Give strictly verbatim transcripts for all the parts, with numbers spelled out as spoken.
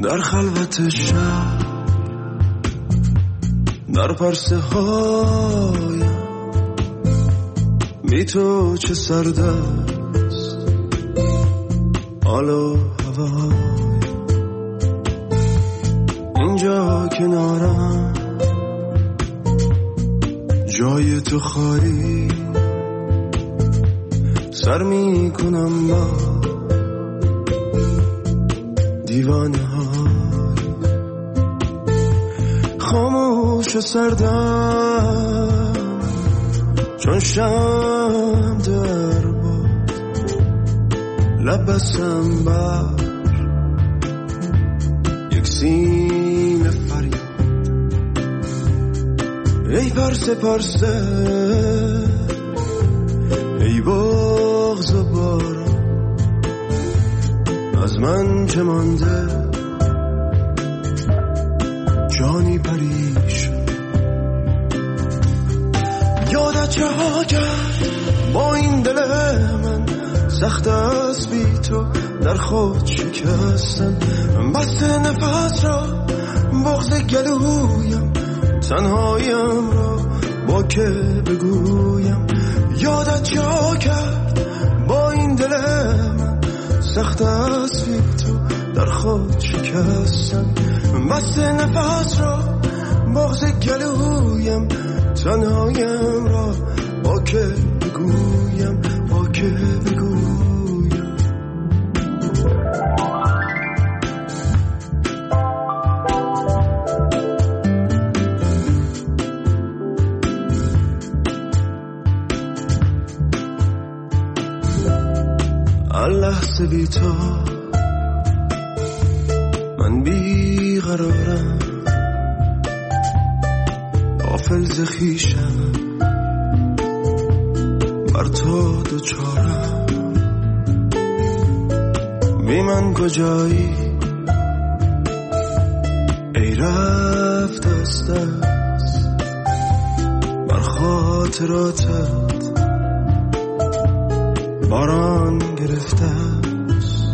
در خلوت شب، در پرسه هایم بی تو چه سرد است حال و هوایم. اینجا کنارم جای تو خالی، سر می کنم با دیوانه های خاموش و سردم چون شم در باد، لب بستم بر یک سیم فریاد. ای پرسه پرسه ای بغض و باران، از من چه مانده جانی پریشان. یادت چه ها کرد با این دل من، سخت است بی تو در خود شکستن. بسته نفس را بغض گلویم، تنهایم را با که بگویم. یادت چه ها کرد با این دل من، سخت است بی تو در خود شکستن. بسته نفس را بغض گلویم، تنهایم را با که بگویم، با که بگویم. لحظه بی تو من بی قرارم، غافل ز خویشم بر تو دوچارم. بی من کجایی ای رفت دست دست بر خاطراتت باران گرفته است.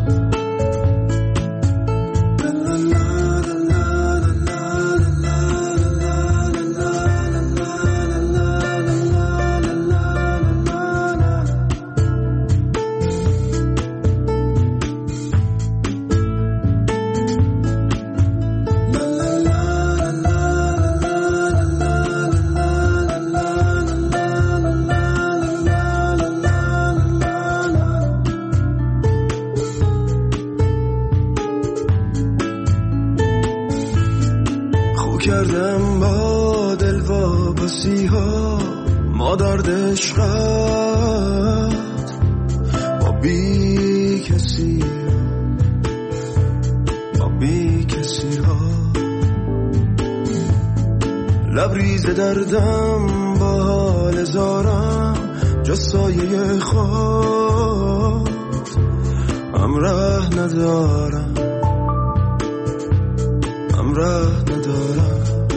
کردم با دل واپسی ها، ما درد عشقت با بی کسی، با بی کسی ها. لبریز دردم با حال زارم، جز سایه خود همراه ندارم، همراه ندارم.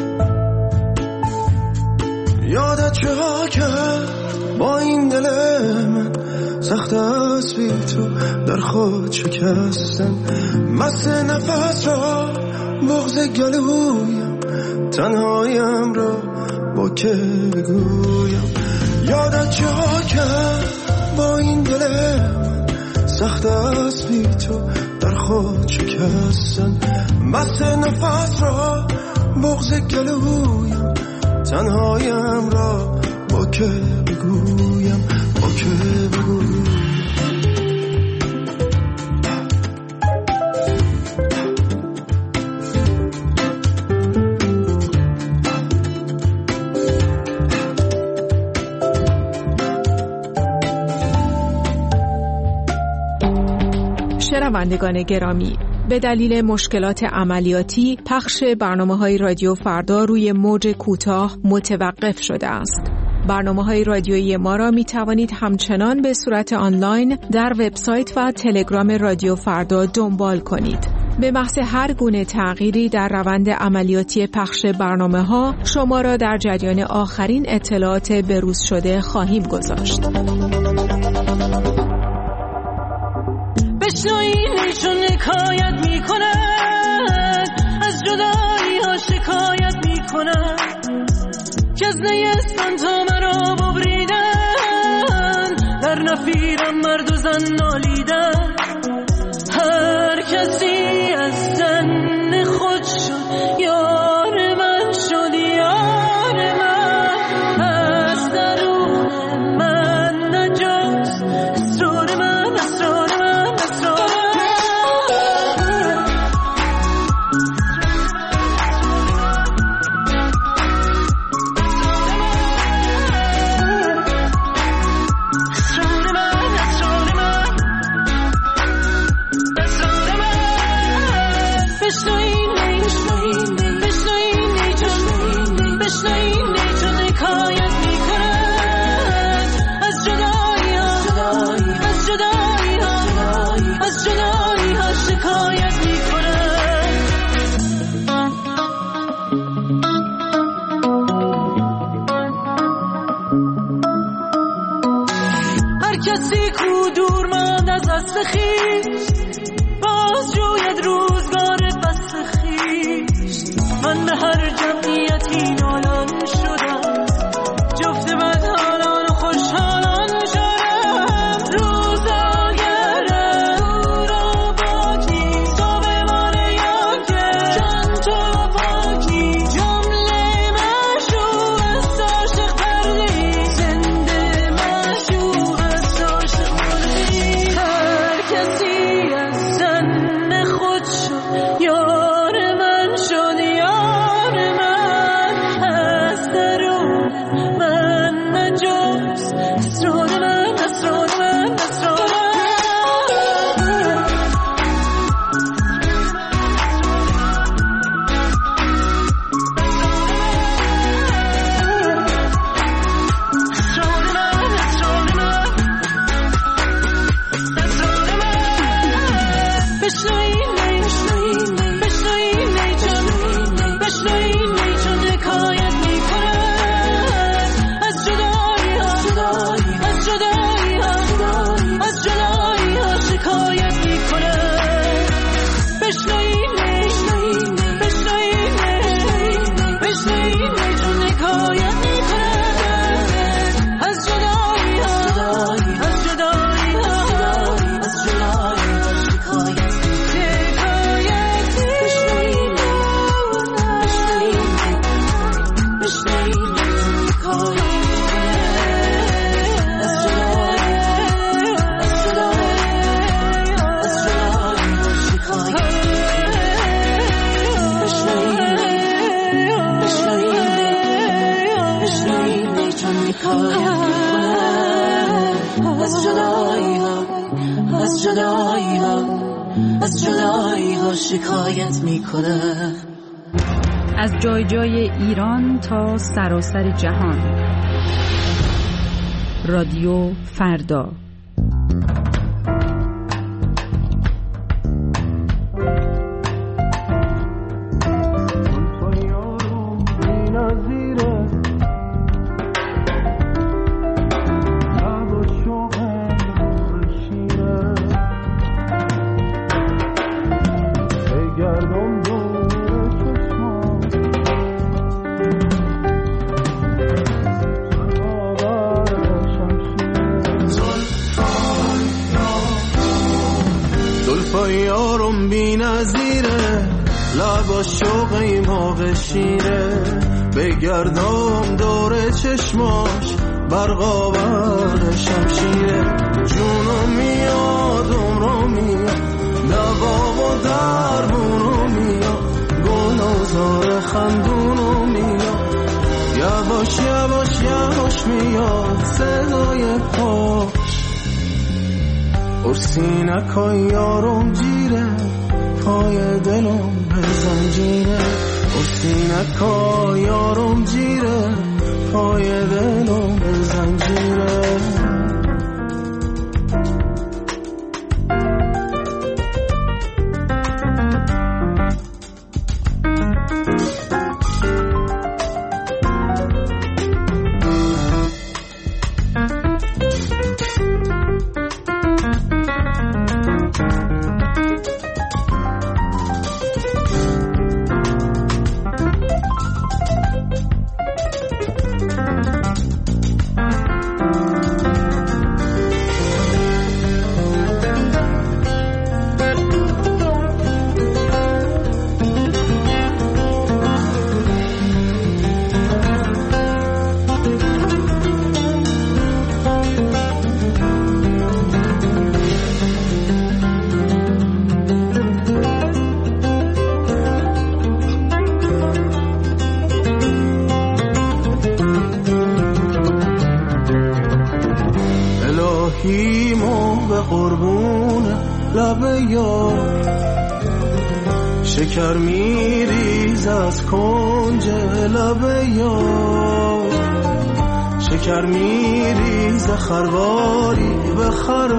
یادت چه ها کرد با این دل من، سخت است بی تو در خود شکستن. مست نفس را بغض گلویم، تنهایم را با که بگویم. یادت چه ها کرد با این دل من، سخت است بی تو در خود شکستن. مست نفس را بغض گلویم، تنهایم را با که بگویم، با که بگویم. شنوندگان گرامی، به دلیل مشکلات عملیاتی پخش برنامه‌های رادیو فردا روی موج کوتاه متوقف شده است. برنامه‌های رادیویی ما را می توانید همچنان به صورت آنلاین در وبسایت و تلگرام رادیو فردا دنبال کنید. به محض هر گونه تغییری در روند عملیاتی پخش برنامه‌ها شما را در جریان آخرین اطلاعات بروز شده خواهیم گذاشت. بشنوین ایشون حکایت میکنه نفیرم مرد و زن نالیدن، هر کسی از زن خود شد یار من شد یار من، از درون من نجاست اسرار من اسرار من اسرار کسی کو دور ماند از اصل خویش، باز جوید روزگار فصل خویش. من به هر جمعیتی نالان شدم، جفت بدحالان و خوشحالان شدم. روزاگرم او را باکی صابمان یاکه چند تو پاکی، جمله مشروع است عاشق پردی، زنده مشروع است عاشق پردی. هر کسی از زن خود شد یار من شد یار من، از درون من نجاست اسرار من اسرار من اسرار از جدایی ها از جدایی ها از جدایی ها شکایت میکنه. از جای جای ایران تا سراسر جهان، رادیو فردا. یارم بی نظیره، لبا شوقی موقع شیره، بگردم دور چشماش برقاور شمشیره. جونم میاد عمرم میاد، دوا و درمونم میاد، گلازار خندونم میاد، یواش یواش یواش میاد صدای پاش. ارسینکای یارم جیره، پای دلم به زنجیره. ارسینکای یارم جیره، پای دلم به زنجیره. خواهیم و به قربون لب یار شکر میریز از کنج لب یار شکر میریز خرواری به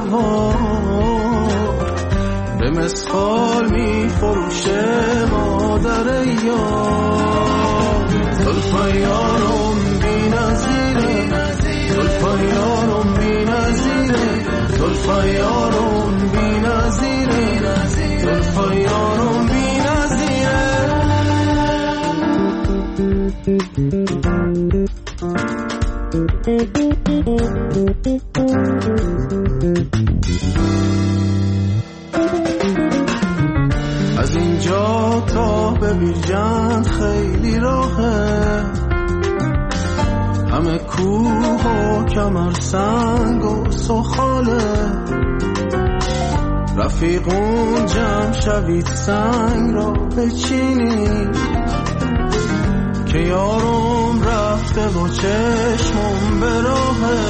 خروار به مسخال میفروشه مادر یار زلفای یارم بی نظیره زلفای یارم بی نظیره زلفای یارم بی نظیره زلفای یارم بی از اینجا تا به بیرجند خیلی راهه همه کوه و کمر سنگ و سخاله رفیقون جمع شوید سنگ را بچینید که یارم رفته و چشمم به راهه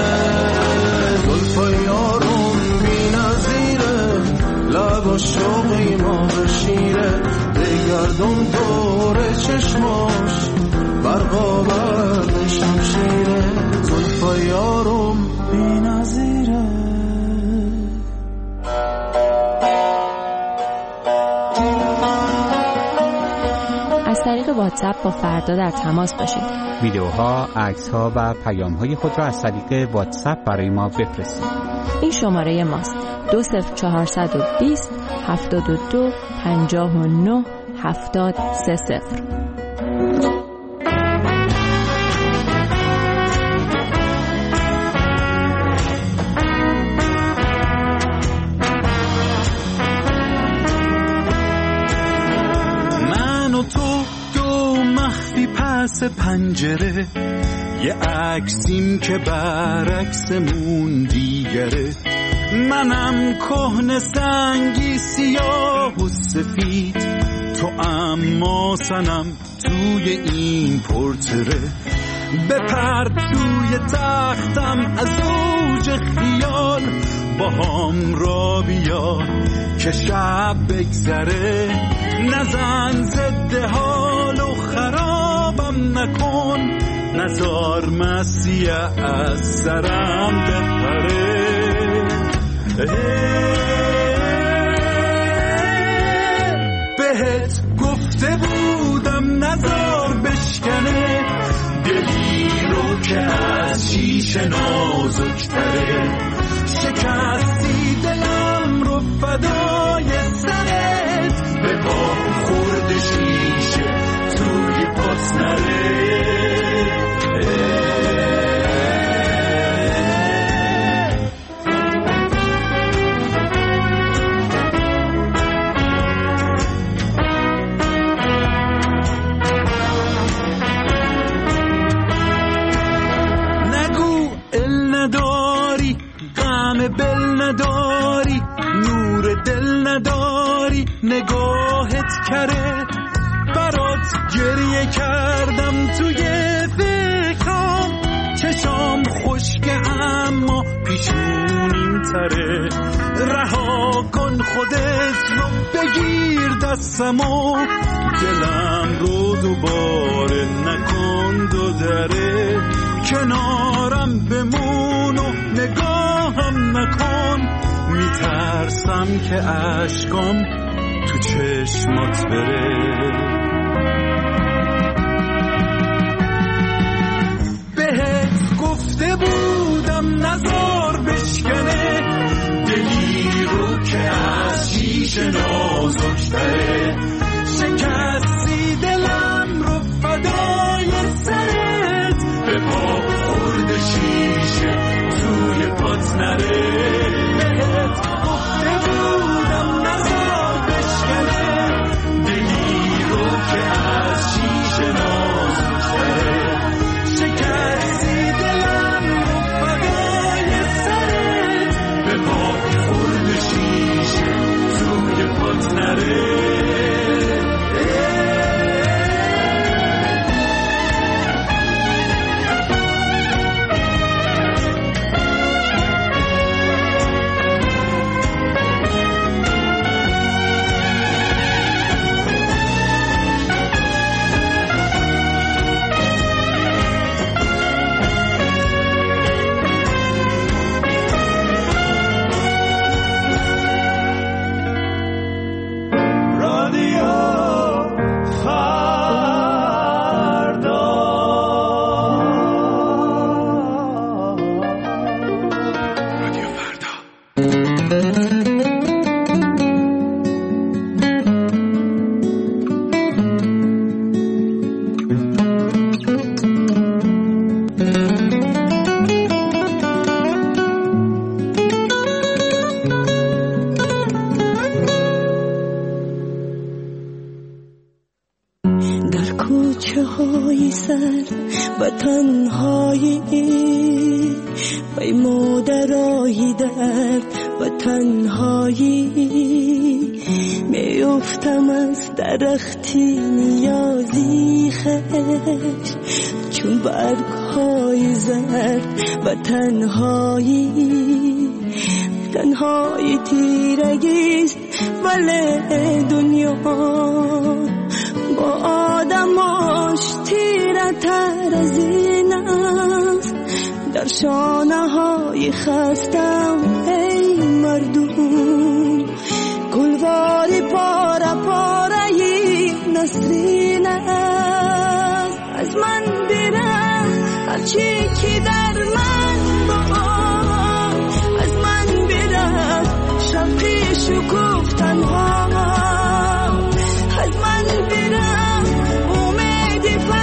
زلفای یارم بی نظیره لب و شوقی ما بشیره بگردم دور چشماش برقا برد شمشیره زلفای یارم بی نظیره. از طریق واتساپ با فردا در تماس باشید. ویدیوها، عکس‌ها و پیام‌های خود را از طریق واتساپ برای ما بفرستید. این شماره ماست: دو صفر چهارصد و بیست هفتاد و دو پنجاه و نه هفتاد سه صفر. پس پنجره یه عکسیم که برعکسمون دیگره منم کهنه سنگی سیاه و سفید تو اما سنم توی این پورتره بپر توی تختم از اوج خیال با هم را بیا که شب بگذره نزن زده حال و خرابم نکن نزار مسیح از سرم بپره بهت گفته بودم نزار بشکنه دلی رو که از شیشه نازکتره شکستی دلم رو فدای سرت به پا خورد شیشه توی پاس نره بل نداری نور دل نداری نگاهت کره برات گریه کردم توی فکرام چشام خشکه اما پیشونیم تره رها کن خودت رو بگیر دستمو دلم رو دوباره نکن دو دره کنارم بمون و نگاهم نکن میترسم که عشقام تو چشمات بره بهت گفته بودم نزار بشکنه دلی رو که از شیشه نازکتره شکستی دلم رو فدای سرت به پا خورد شیشه توی پات نره بهت گفته بودم نزار بشکنه دلی رو که از شیشه نازکتره شکستی دلم رو فدای سرت به پا خورد شیشه توی پات نره درد و تنهایی، وای مادرای درد و تنهایی. میافتم از درختی نیازی خش، چون برگ‌های زرد و تنهایی. تنهایی تیرگیست ولی دنیا با آدماش تیره تر از این است. در شانه های خستم ای مردم، گلواری پاره پاره ی نسرین است. از من برم هرچی که در من با، از من برم شوقی شکوف تنها، از من برم امید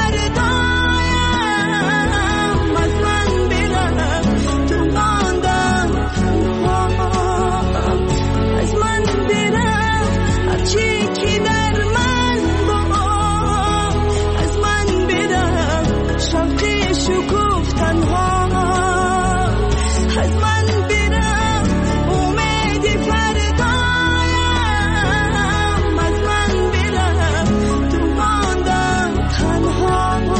فردایم، از من برم تو ماندم تنها، از من برم هرچی که در من با، از من برم شوقی شکوف تنها، از من برم امید فردایم، از من برم تو ماندم تنها.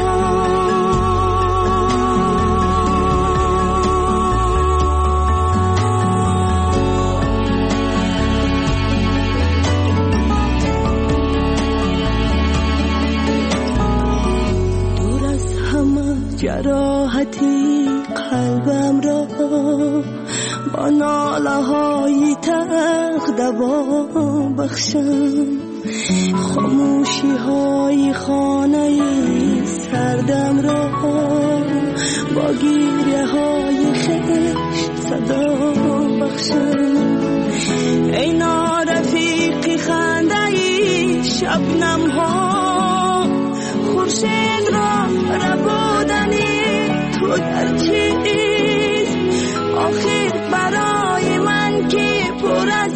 دور از همه جراحتی قلبم را با ناله های تلخ دوا بخشم، خاموشی های خانه سردم را با گیره های خشت صدا بخشم. ای نارفیقی خنده ای شبنم ها، خورشید را ربودنی تو در چیست؟ آخر برای من که پر از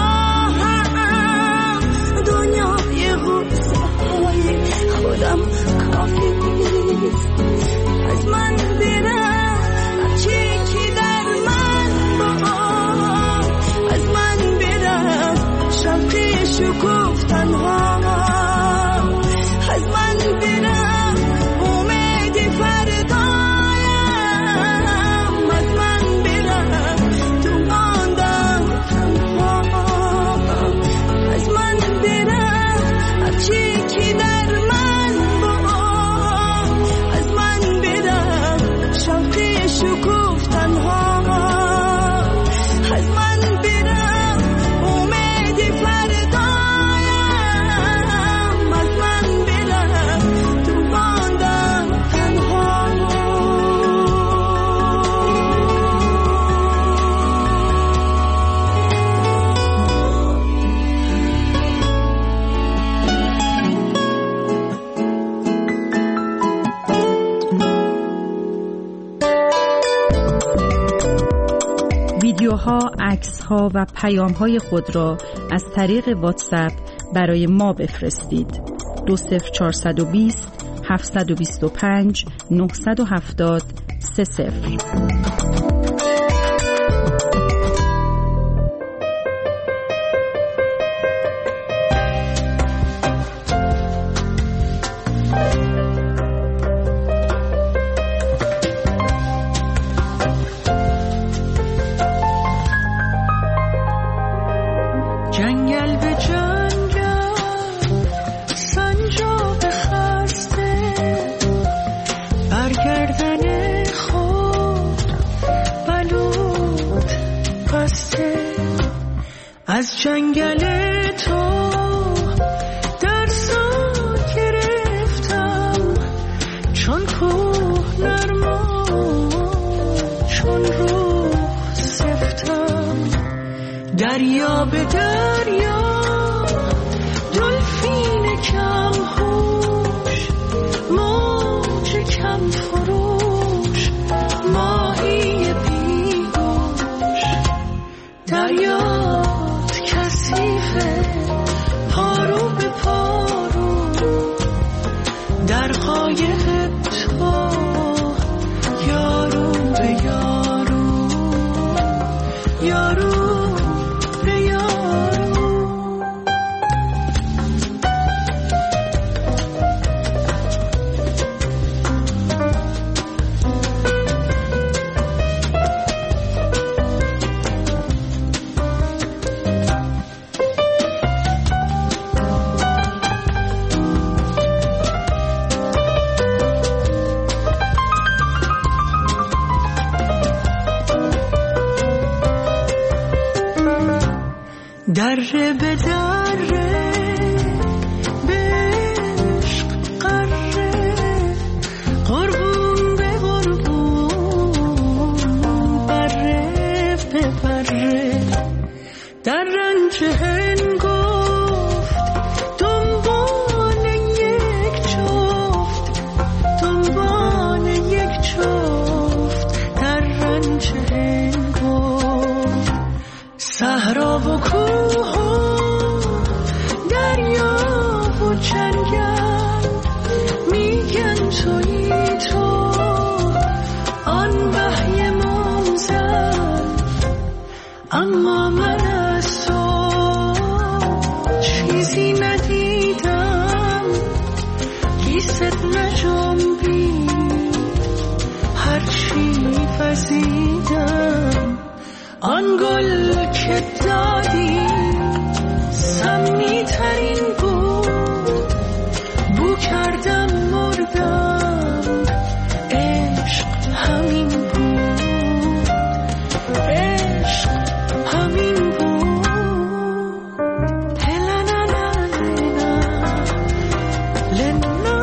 آهم، دنیای غصه های خودم کافی نیست. از من برم هرچی که در من با، از من برم شوقی شکوف تنها، از من برم امید فردایم، از من برم تو ماندم تنها، از من برم هرچی که در من با، از من برم شوقی شکوف تنها، از من برم امید فردایم، از من برم تو ماندم تنها. ویدیوها، عکس‌ها و پیام‌های خود را از طریق واتساپ برای ما بفرستید. دو صفر چهارصد و بیست هفتصد و بیست و پنج نهصد و هفتاد سه صفر. جنگل به جنگل سنجاب خسته، برگردن خود بلود بسته. از جنگل تو درسو گرفتم، چون کوه نرما چون روح سفتم. دریا به دریا دلفین کم هوش، موج کم فروش، ماهی بیگوش. دریات کثیفه پارو به پارو، در قایق یارو به یارو. دره به دره به عشق قره، قربون به قربون، بره به بره. در رنج هنگفت دنبال یک چفت، دنبال یک چفت. در رنج هنگفت صحرا و کوه و دریا و جنگل، میگن تویی تو آن بحی موزل. اما من از تو چیزی ندیدم، کیست نجنبی هرچی وزیدم. آن گل که دادی سمی ترین بود، بو کردم مردم، عشق همین بود، عشق همین بود. هلنا لنا لنا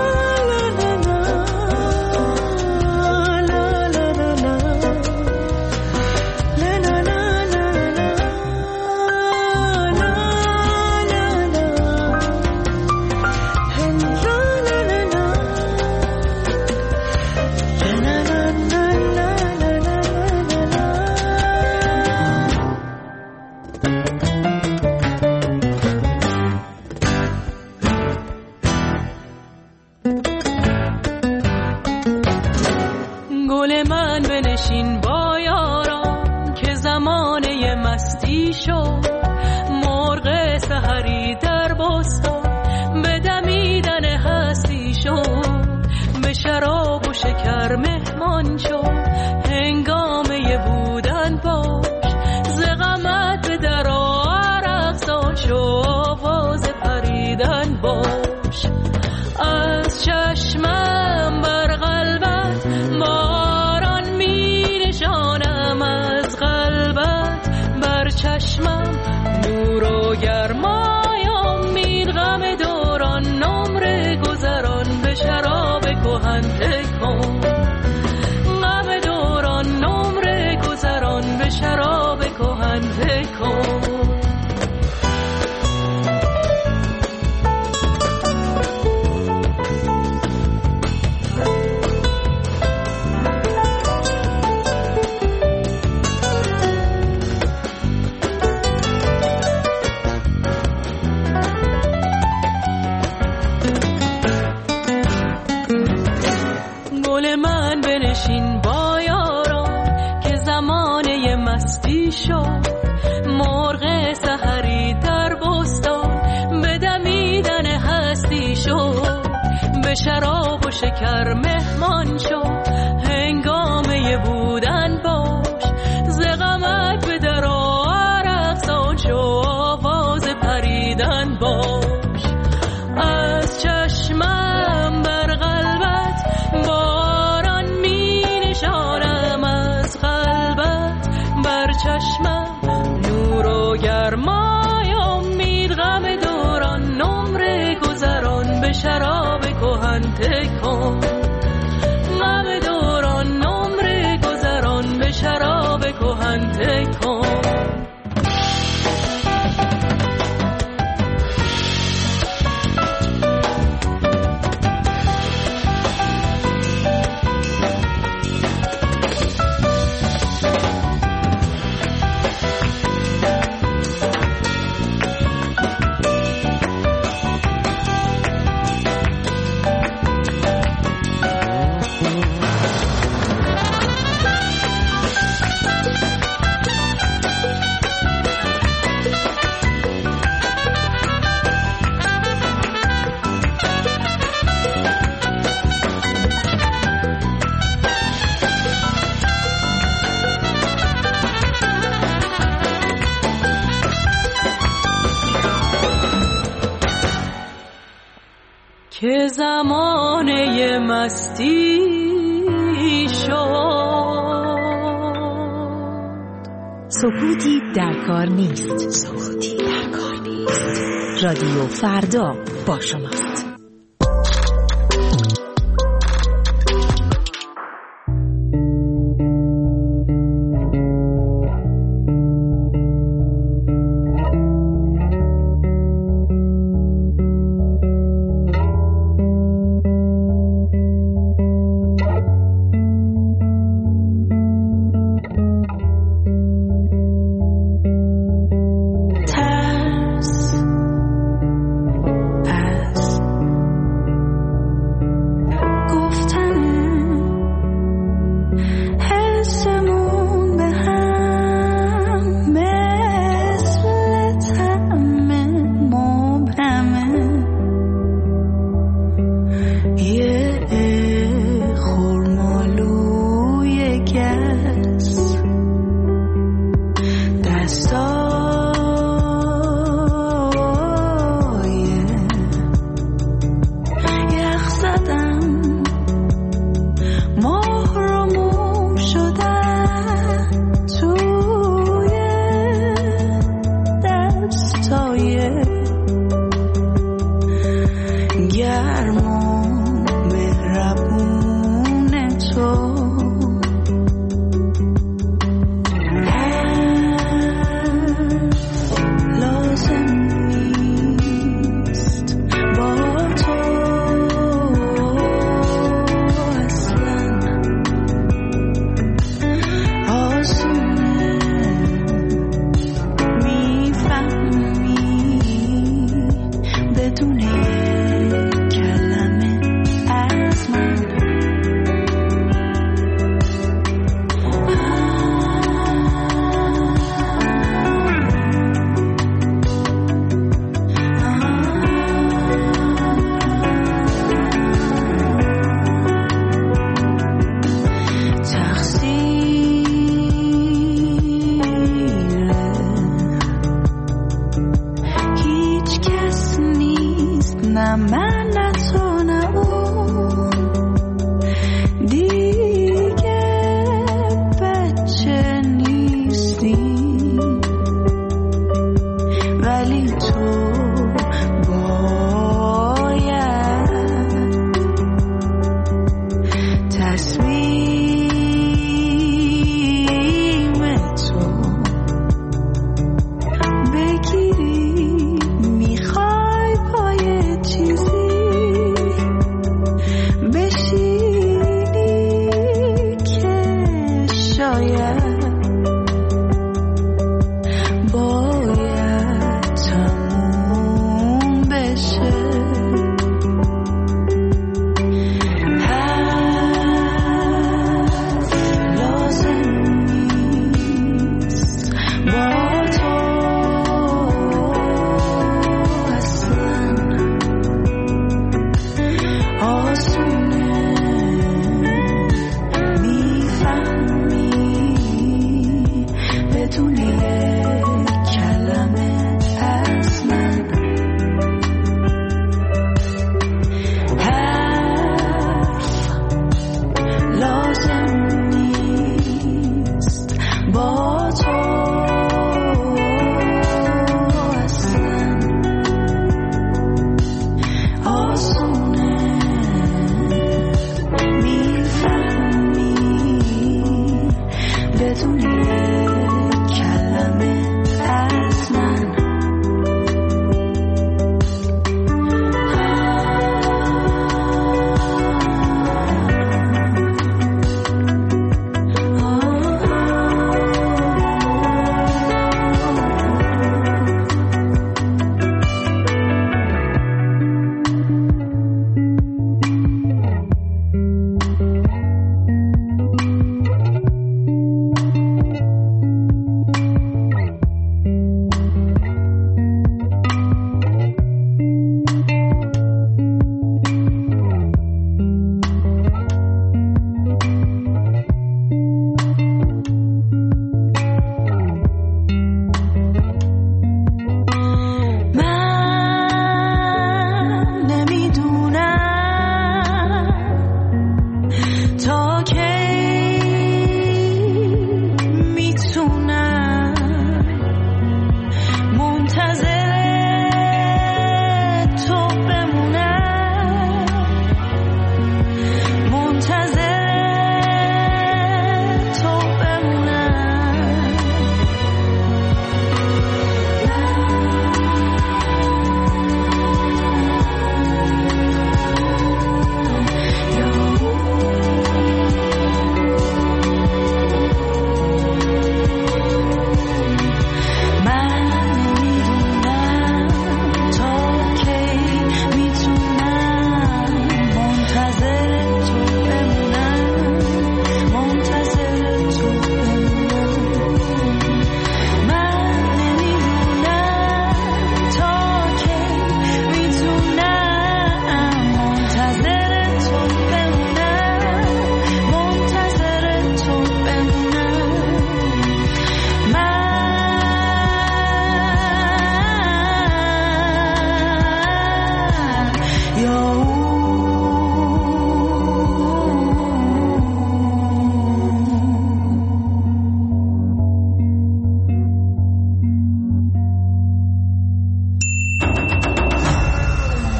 شراب و شکر مهمان شو، هنگامه بودن باش، ز غمت به در عرق زان شو، آواز پریدن باش. از چشمم بر قلبت باران می نشانم، از قلبت بر چشمم نور و گرمای امید. غم دوران نمره گذران به شراب کهن تکن، غم دوران نمره گذران به شراب کهن تکن. گل من بنشین با یاران که زمانه مستی شد، مرغ سحری در بستان به دمیدن هستی شد. به شراب و شکر مهمان شو، هنگامه بودن باش، ز غمت به در عرق زان شو، آواز پریدن باش. از چشمم بر قلبت باران می نشانم، از قلبت بر چشمم نور و گرمای امید. غم دوران نمره گذران به شراب کهن تکن، غم دوران نمره گذران به شراب کهن تکن. که زمانه مستی شد. سکوتی در کار نیست. سکوتی در کار نیست. رادیو فردا با شماست.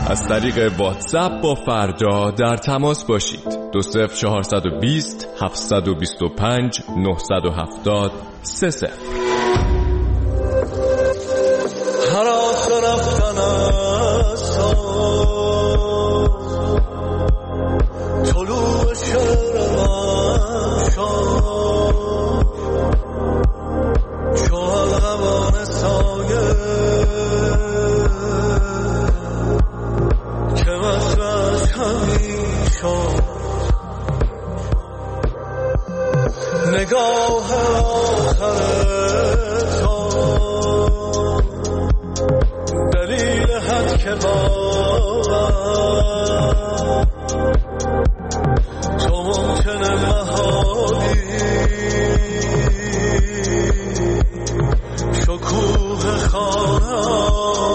از طریق واتساپ با فردا در تماس باشید. دو صفر چهارصد و بیست هفتصد و بیست و پنج نهصد و هفتاد سه صفر. هر آسه رفتن است طلوع شعر من شد چو الغمان سایه که مطرش همی شد نگاه آخر تو دلیل حد که باور تو ممکنه محالی شکوه خانه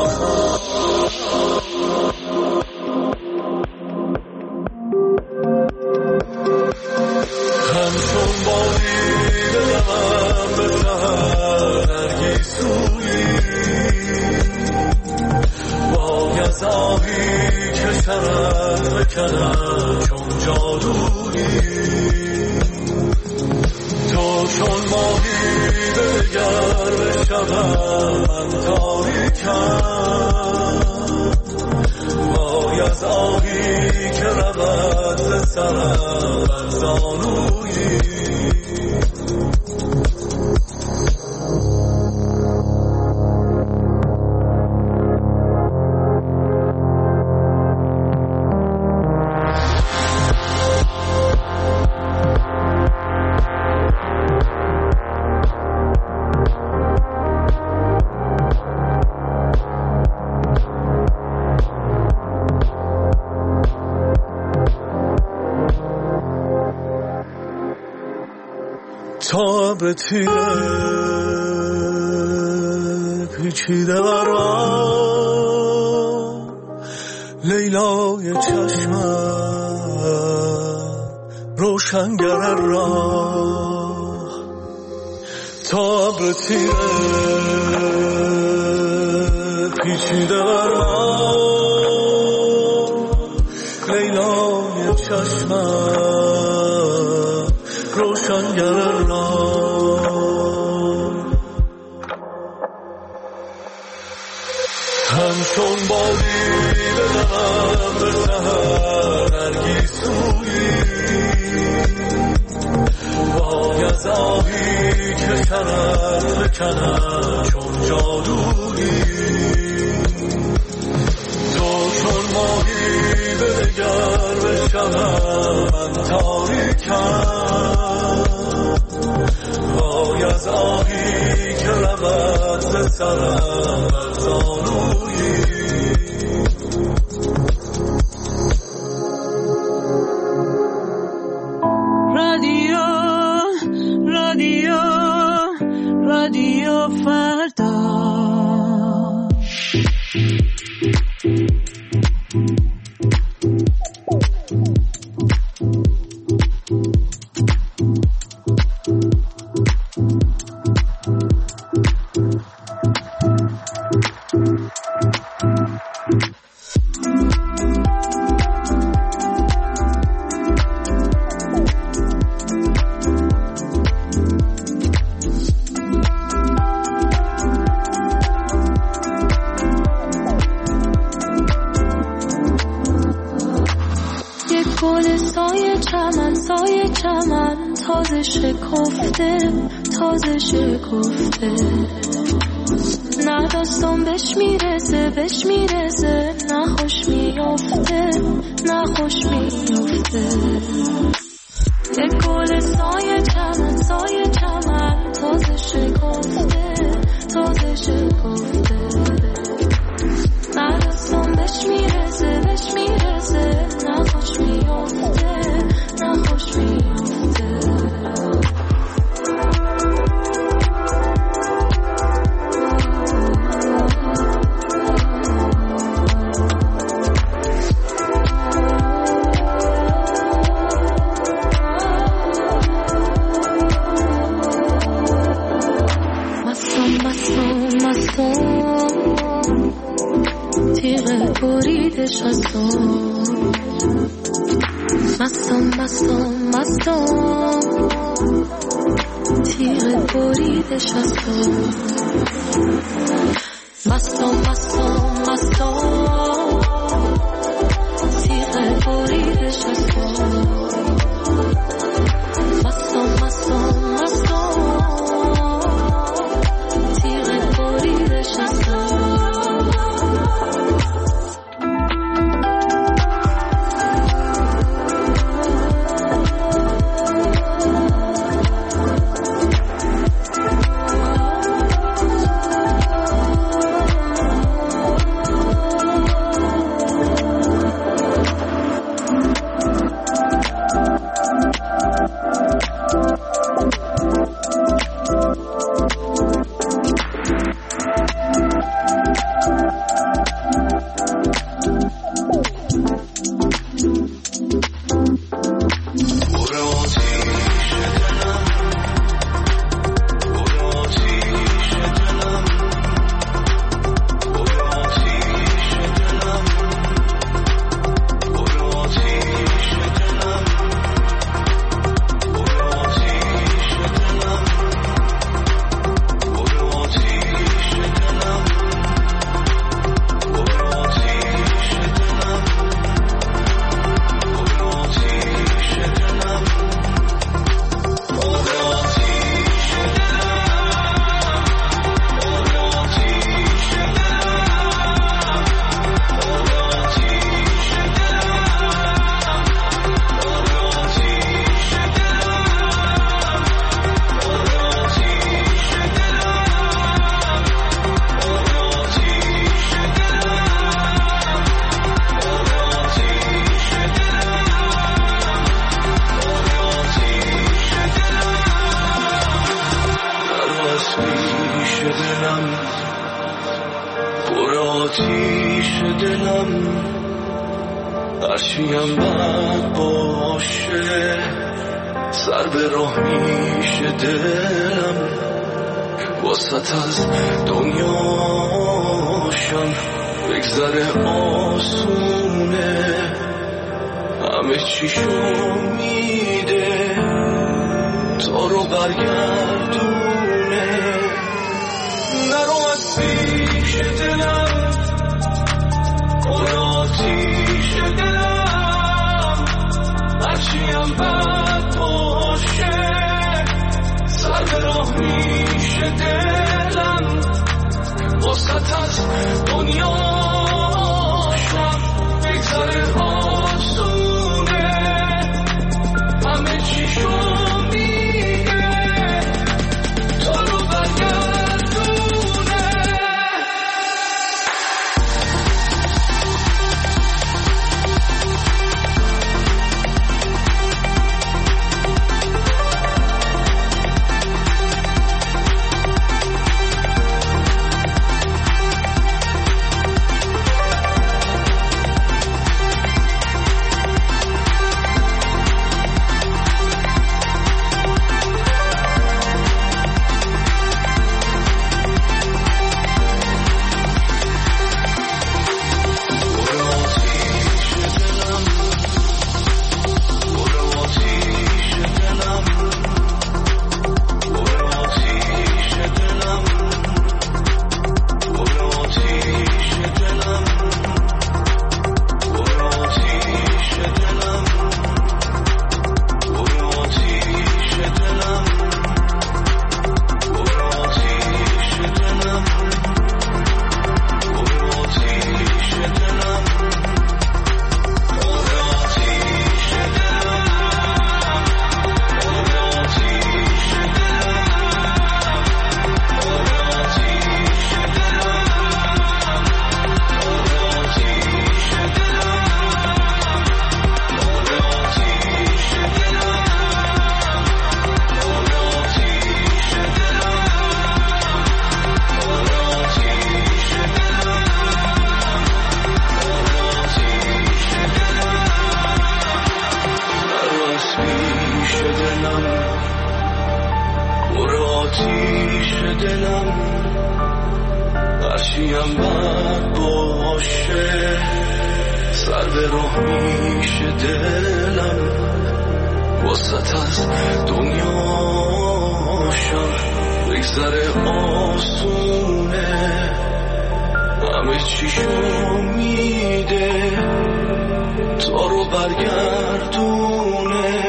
همچون بادی دلم به سهر نرگیسویی وای از آهی که شرد بکنم چون جادویی تو چون ماهی بگر به شبم من تاریکم وای از آهی که رود ز سرم بر زانویی تا به تیره پیچیده برام لیلای چشمم روشنگر راه تا به تیره پیچیده برام لیلای چشمم روشنگر همچون بادی بدم به سهر نرگیسویی وای از آهی که شرد بکنم چون جادویی تو چون ماهی بگر به شبم من تاریکم وای از آهی که رود ز سرم بر زانویی رادیو رادیو رادیو فردا تازه شکفته تازه شکفته نه داستان بهش میرسه بهش میرسه نه خوش میافته نه خوش میافته یک گل سایه چمن سایه چمن تازه شکفته تازه شکفته نه داستان بهش میرسه بهش میرسه نه خوش میافته نه خوش میافته تیغ بریدش از تو مستم مستم مستم تیغ بریدش از تو مستم مستم مستم تیغ بریدش از تو مستم مستم مستم تیغ بریدش از تو هرچیم بد باشه سر به راه میشه دلم واسط از دنیاشم بگذره آسونه همه چیشو میده تا رو برگردونه نرو از پیش دلم اون آتیش دلم هرچیم بد باشه سر به راه میشه دلم واسط از دنیاشم بگذره آسونه همه چیشو میگه تا رو برگردونه هرچیم بد باشه سر به راه میشه دلم واسط از دنیاشم بگذره آسونه همه چیشو میده تا رو برگردونه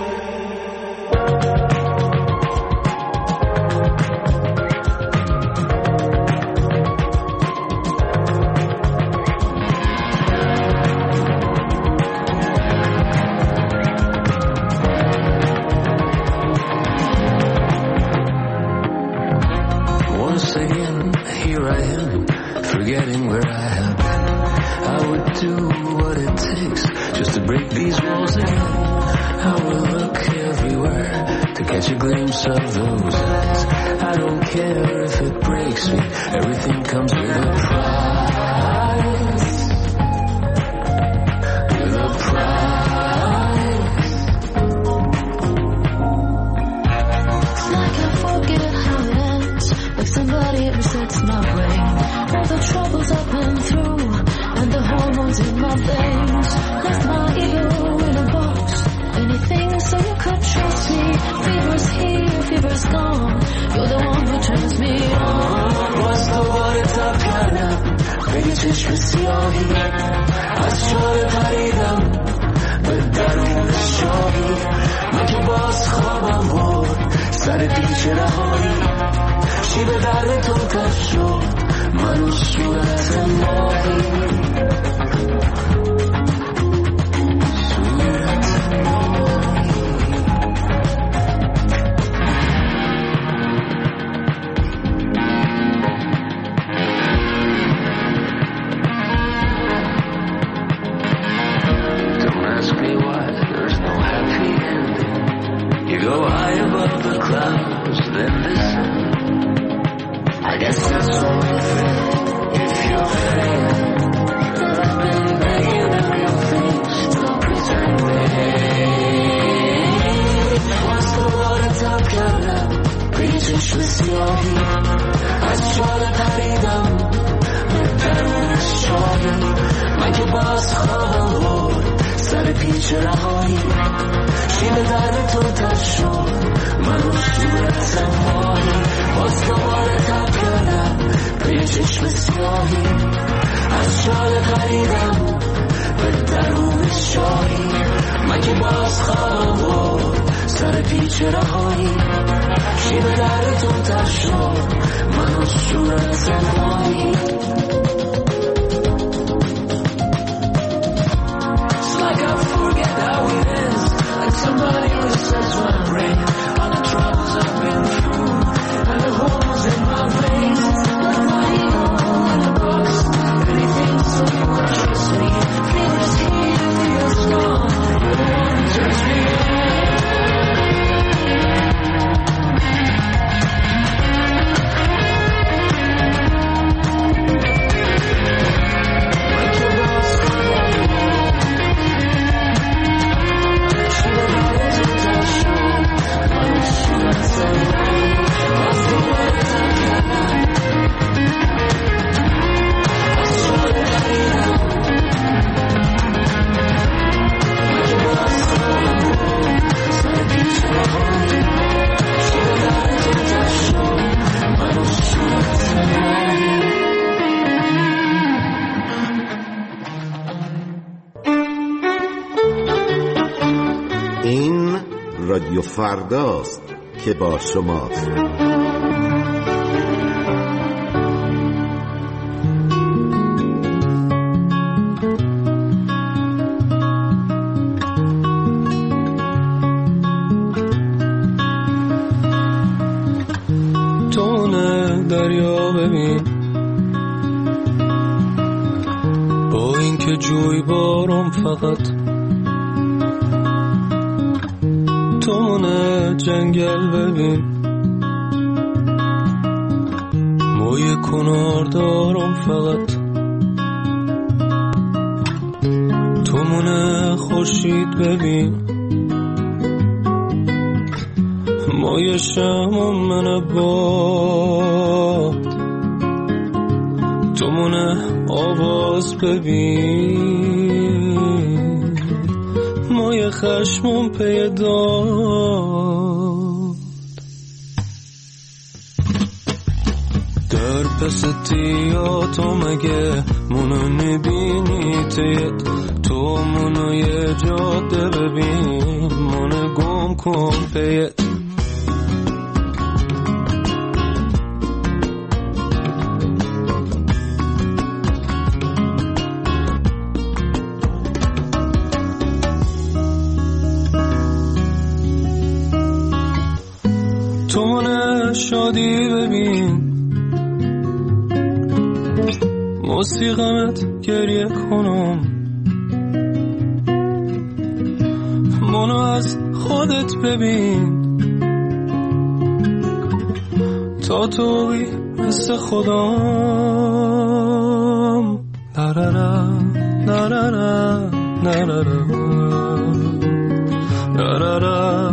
رادیو فرداست که با شماست. تونه دریا ببین با اینکه جوی بارم فقط تونه جنگل ببین موی کنار دارم فقط تونه خورشید ببین موی شم من باد باز ببین مای خشمم پیداد در پس تیاتو مگه منو نبینی تیت تو منو یه جاده ببین منو گم کن پیت تو منو شادی ببین موسیقمت گریه کنم منو از خودت ببین تا توی مثل خودم نرارا نرارا نرارا نرارا